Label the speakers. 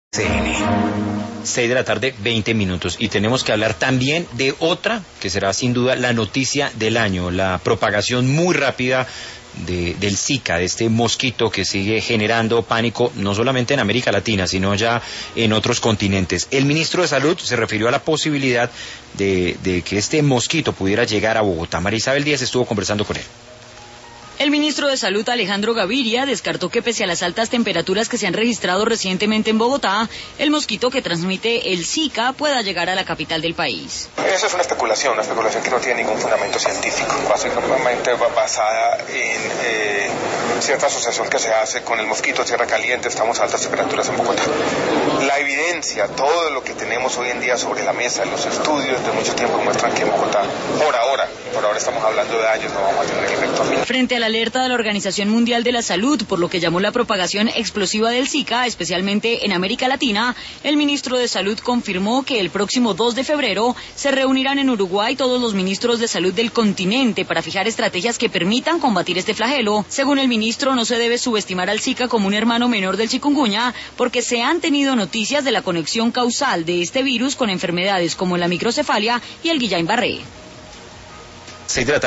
Speaker 1: CN. 6 de la tarde, 20 minutos. Y tenemos que hablar también de otra, que será sin duda la noticia del año, la propagación muy rápida del Zika, de este mosquito que sigue generando pánico no solamente en América Latina, sino ya en otros continentes. El ministro de Salud se refirió a la posibilidad de que este mosquito pudiera llegar a Bogotá. María Isabel Díaz estuvo conversando con él.
Speaker 2: El ministro de Salud, Alejandro Gaviria, descartó que pese a las altas temperaturas que se han registrado recientemente en Bogotá, el mosquito que transmite el Zika pueda llegar a la capital del país.
Speaker 3: Eso es una especulación que no tiene ningún fundamento científico, básicamente basada en cierta asociación que se hace con el mosquito Tierra Caliente. Estamos a altas temperaturas en Bogotá. La evidencia, todo lo que tenemos hoy en día sobre la mesa, los estudios de mucho tiempo muestran que en Bogotá, por ahora estamos hablando de años, no vamos a tener el efecto.
Speaker 2: Frente a la alerta de la Organización Mundial de la Salud por lo que llamó la propagación explosiva del Zika, especialmente en América Latina, el ministro de Salud confirmó que el próximo 2 de febrero se reunirán en Uruguay todos los ministros de salud del continente para fijar estrategias que permitan combatir este flagelo. Según el ministro, no se debe subestimar al Zika como un hermano menor del chikungunya, porque se han tenido noticias de la conexión causal de este virus con enfermedades como la microcefalia y el Guillain-Barré.